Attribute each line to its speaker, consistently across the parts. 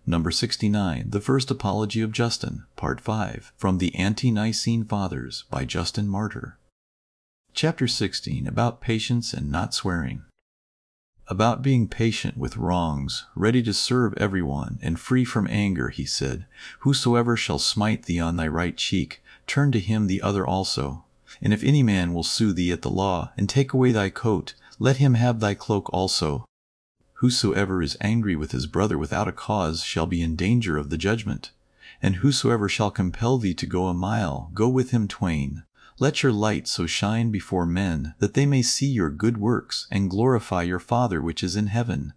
Speaker 1: Number 69, The First Apology of Justin, Part 5, from the Ante-Nicene Fathers, by Justin Martyr. Chapter 16, About Patience and Not Swearing. About being patient with wrongs, ready to serve everyone, and free from anger, he said, Whosoever shall smite thee on thy right cheek, turn to him the other also. And if any man will sue thee at the law, and take away thy coat, let him have thy cloak also. Whosoever is angry with his brother without a cause shall be in danger of the judgment. And whosoever shall compel thee to go a mile, go with him twain. Let your light so shine before men, that they may see your good works, and glorify your Father which is in heaven.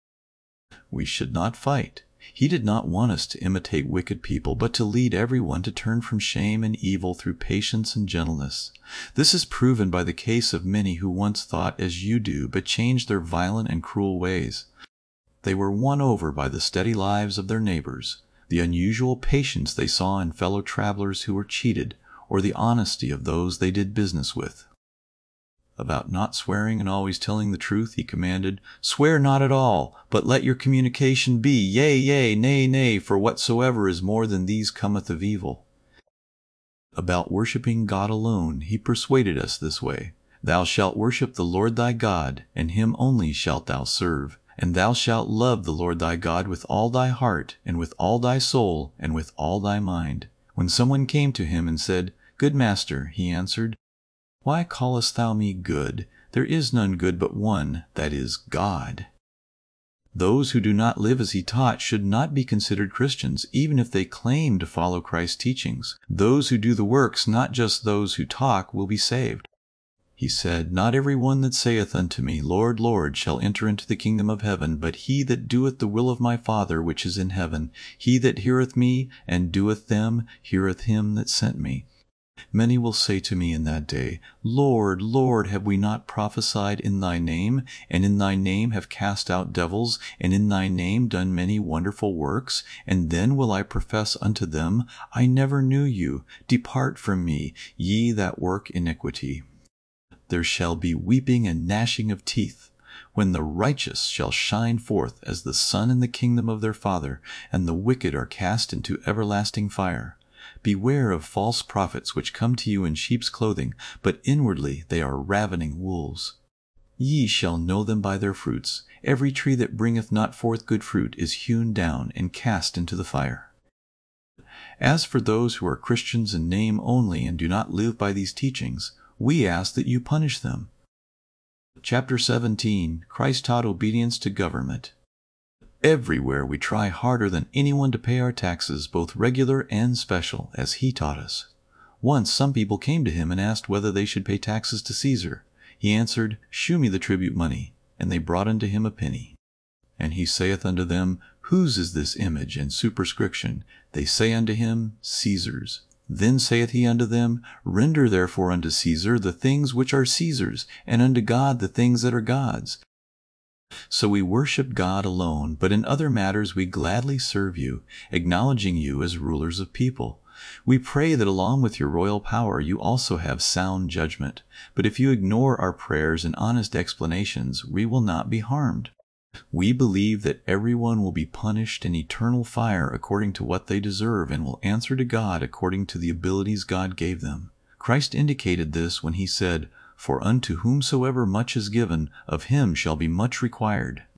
Speaker 1: We should not fight. He did not want us to imitate wicked people, but to lead everyone to turn from shame and evil through patience and gentleness. This is proven by the case of many who once thought as you do, but changed their violent and cruel ways. They were won over by the steady lives of their neighbors, the unusual patience they saw in fellow travelers who were cheated, or the honesty of those they did business with. About not swearing and always telling the truth, he commanded, Swear not at all, but let your communication be, yea, yea, nay, nay, for whatsoever is more than these cometh of evil. About worshiping God alone, he persuaded us this way, Thou shalt worship the Lord thy God, and him only shalt thou serve, and thou shalt love the Lord thy God with all thy heart, and with all thy soul, and with all thy mind. When someone came to him and said, Good master, he answered, Why callest thou me good? There is none good but one, that is, God. Those who do not live as he taught should not be considered Christians, even if they claim to follow Christ's teachings. Those who do the works, not just those who talk, will be saved. He said, Not every one that saith unto me, Lord, Lord, shall enter into the kingdom of heaven, but he that doeth the will of my Father which is in heaven. He that heareth me, and doeth them, heareth him that sent me. Many will say to me in that day, Lord, Lord, have we not prophesied in thy name, and in thy name have cast out devils, and in thy name done many wonderful works? And then will I profess unto them, I never knew you. Depart from me, ye that work iniquity. There shall be weeping and gnashing of teeth, when the righteous shall shine forth as the sun in the kingdom of their Father, and the wicked are cast into everlasting fire. Beware of false prophets which come to you in sheep's clothing, but inwardly they are ravening wolves. Ye shall know them by their fruits. Every tree that bringeth not forth good fruit is hewn down and cast into the fire. As for those who are Christians in name only and do not live by these teachings, we ask that you punish them. Chapter 17, Christ taught obedience to government. Everywhere we try harder than anyone to pay our taxes, both regular and special, as he taught us. Once some people came to him and asked whether they should pay taxes to Caesar. He answered, Shew me the tribute money. And they brought unto him a penny. And he saith unto them, Whose is this image and superscription? They say unto him, Caesar's. Then saith he unto them, Render therefore unto Caesar the things which are Caesar's, and unto God the things that are God's. So we worship God alone, but in other matters we gladly serve you, acknowledging you as rulers of people. We pray that along with your royal power you also have sound judgment. But if you ignore our prayers and honest explanations, we will not be harmed. We believe that everyone will be punished in eternal fire according to what they deserve, and will answer to God according to the abilities God gave them. Christ indicated this when he said, For unto whomsoever much is given, of him shall be much required.